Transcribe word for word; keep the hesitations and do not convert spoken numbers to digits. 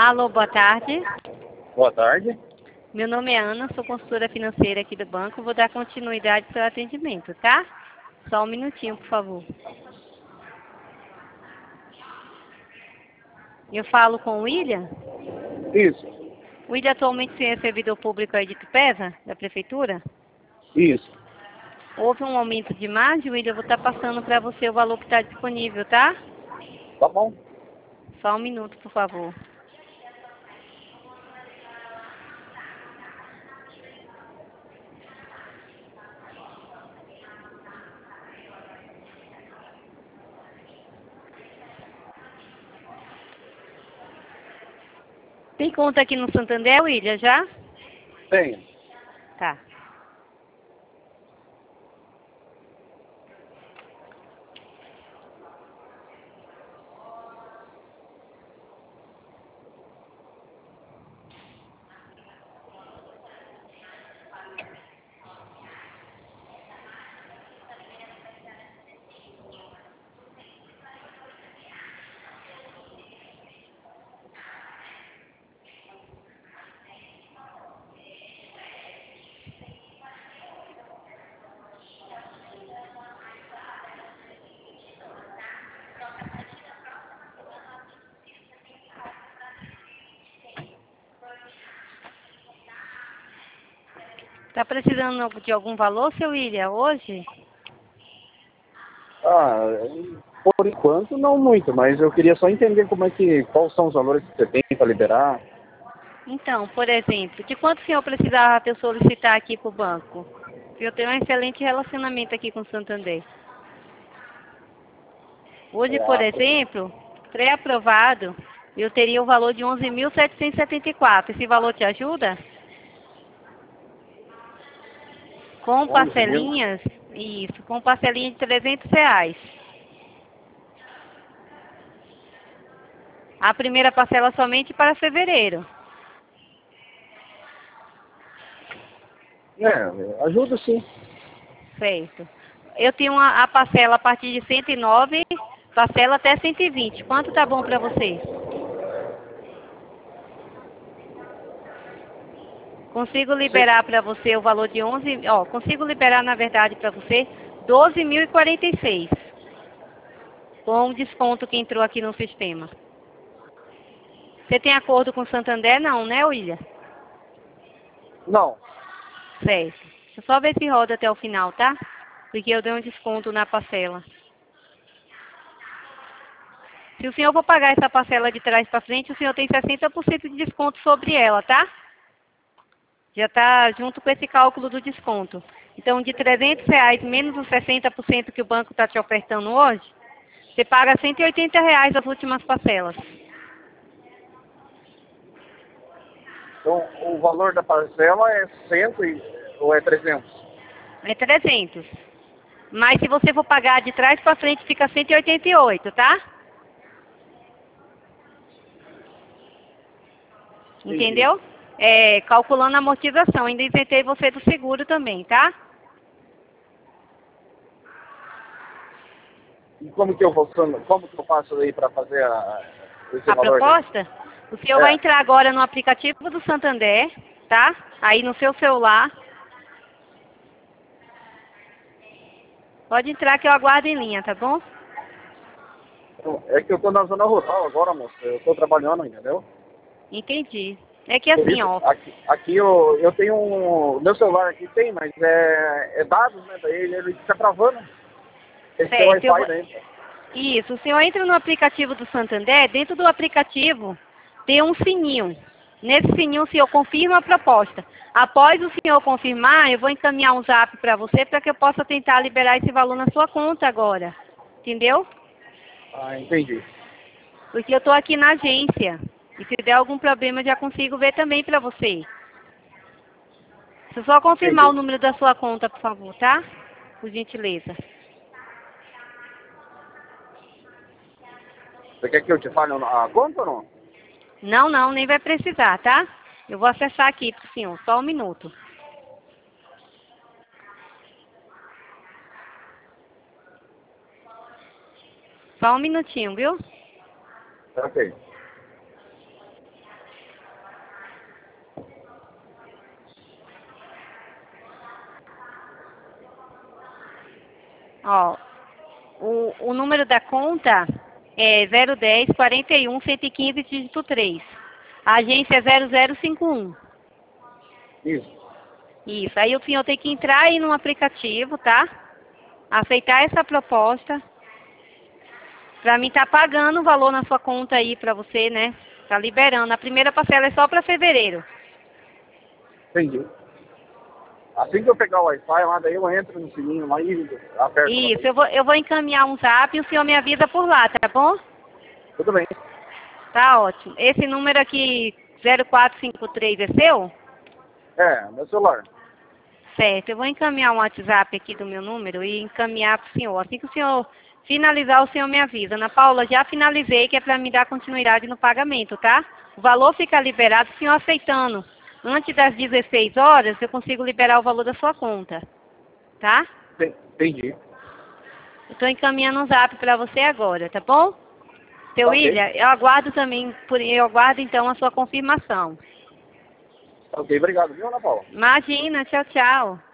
Alô, boa tarde. Boa tarde. Meu nome é Ana, sou consultora financeira aqui do banco. Vou dar continuidade ao seu atendimento, tá? Só um minutinho, por favor. Eu falo com o William? Isso, O William atualmente é servidor público aí de Tupéva, da prefeitura? isso. Houve um aumento de margem, William, eu vou estar passando para você o valor que está disponível, tá? Tá bom. Só um minuto, por favor. Tem conta aqui no Santander, William, já? Tenho. Tá. Tá precisando de algum valor, seu William, hoje? Ah, por enquanto não muito, mas eu queria só entender como é que, quais são os valores que você tem para liberar. Então, por exemplo, de quanto o senhor precisava para eu solicitar aqui para o banco? Eu tenho um excelente relacionamento aqui com o Santander. Hoje, por Ah, exemplo, pré-aprovado, eu teria o valor de onze mil setecentos e setenta e quatro. Esse valor te ajuda? Com onze mil? parcelinhas, isso, com parcelinha de trezentos reais. A primeira parcela somente para fevereiro. É, ajuda sim. Certo. Eu tenho uma, a parcela a partir de cento e nove, parcela até cento e vinte. Quanto tá bom para você? Consigo Sim. liberar para você o valor de onze, ó, consigo liberar na verdade para você doze mil e quarenta e seis. Com o desconto que entrou aqui no sistema. Você tem acordo com o Santander? Não, né, William? Não. Certo. Deixa eu só ver se roda até o final, tá? Porque eu dei um desconto na parcela. Se o senhor for pagar essa parcela de trás para frente, o senhor tem sessenta por cento de desconto sobre ela, tá? Já está junto com esse cálculo do desconto. Então, de trezentos reais menos os sessenta por cento que o banco está te ofertando hoje, você paga cento e oitenta reais as últimas parcelas. Então, o valor da parcela é cem e, ou é trezentos? É trezentos. Mas se você for pagar de trás para frente, fica cento e oitenta e oito, tá? Entendi. Entendeu? É, calculando a amortização. Ainda isentei você do seguro também, tá? E como que eu vou, como que eu faço aí para fazer a, esse A valor dele? proposta, o senhor vai É. entrar agora no aplicativo do Santander, tá? Aí no seu celular. Pode entrar que eu aguardo em linha, tá bom? É que eu tô na zona rural agora, moço. Eu tô trabalhando, entendeu? Entendi. É que Por assim, isso, ó. aqui, aqui eu, eu tenho um. Meu celular aqui tem, mas é, é dados, né? Daí ele, ele fica travando. Esse é o Certo, eu Wi-Fi vou... daí. Isso, o senhor entra no aplicativo do Santander, dentro do aplicativo tem um sininho. Nesse sininho o senhor confirma a proposta. Após o senhor confirmar, eu vou encaminhar um zap para você para que eu possa tentar liberar esse valor na sua conta agora. Entendeu? Ah, entendi. Porque eu estou aqui na agência. E se der algum problema, eu já consigo ver também para você. Deixa eu só confirmar o Entendi. número da sua conta, por favor, tá? Por gentileza. Você quer que eu te fale a conta ou não? Não, não, nem vai precisar, tá? Eu vou acessar aqui pro senhor, só um minuto. Só um minutinho, viu? Ok. Ó, o, o número da conta é zero dez, quarenta e um, cento e quinze, dígito três. A agência é zero zero cinco um. Isso. Isso. Aí o senhor tem que entrar aí no aplicativo, tá? Aceitar essa proposta. Pra mim tá pagando o valor na sua conta aí pra você, né? Tá liberando. A primeira parcela é só pra fevereiro. Entendi. Assim que eu pegar o Wi-Fi lá, daí eu entro no sininho lá e aperto. Isso, eu vou, eu vou encaminhar um zap e o senhor me avisa por lá, tá bom? Tudo bem. Tá ótimo. Esse número aqui, zero quatro cinco três, é seu? É, meu celular. Certo, eu vou encaminhar um WhatsApp aqui do meu número e encaminhar pro senhor. Assim que o senhor finalizar, o senhor me avisa. Ana Paula, já finalizei, que é para me dar continuidade no pagamento, tá? O valor fica liberado, o senhor aceitando. Antes das dezesseis horas, eu consigo liberar o valor da sua conta, tá? Entendi. Eu estou encaminhando um zap para você agora, tá bom? Seu Ok. William, eu aguardo também, por, eu aguardo então a sua confirmação. Ok, obrigado, viu, Ana Paula? Imagina, tchau, tchau.